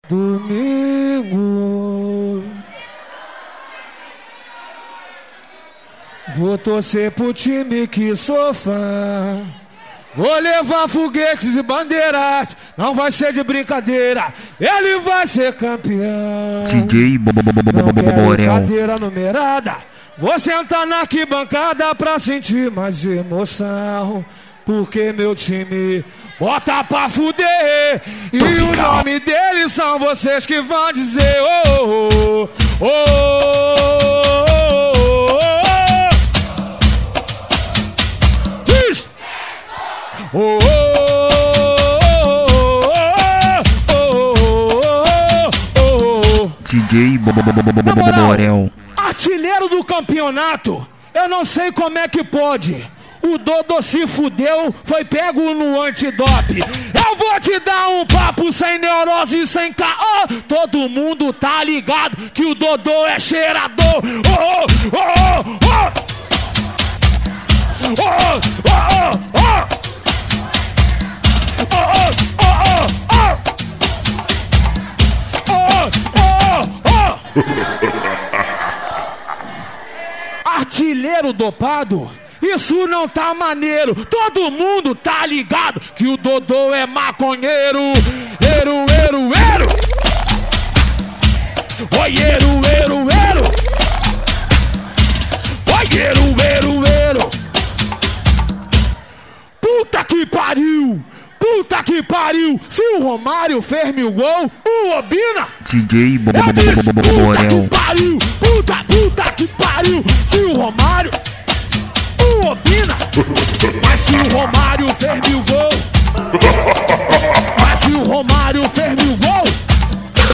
Domingo vou torcer pro time que sou fã. Vou levar foguetes e bandeiras, não vai ser de brincadeira, ele vai ser campeão. DJ Borel. Cadeira numerada, vou sentar na arquibancada pra sentir mais emoção. Porque meu time bota pra fuder, e o nome deles são vocês que vão dizer oh, oh, oh, oh. Diz! Oh, DJ Borel. Artilheiro do campeonato, eu não sei como é que pode. O Dodô se fudeu, foi pego no antidope. Eu vou te dar um papo sem neurose e sem caô. Todo mundo tá ligado que o Dodô é cheirador. Oh, oh, oh, oh. Oh, oh, oh, oh. Oh, oh, oh, oh. Artilheiro dopado? Isso não tá maneiro, todo mundo tá ligado que o Dodô é maconheiro. Eru, eru, eru. Oi, eru, eru, eru. Oi, eru, eru, eru. Puta que pariu, puta que pariu. Se o Romário fez 1000 gols, o Obina. DJ Borel. Puta que pariu, puta que pariu. Se o Romário Obina, mas se o Romário fez 1000 gols, mas se o Romário fez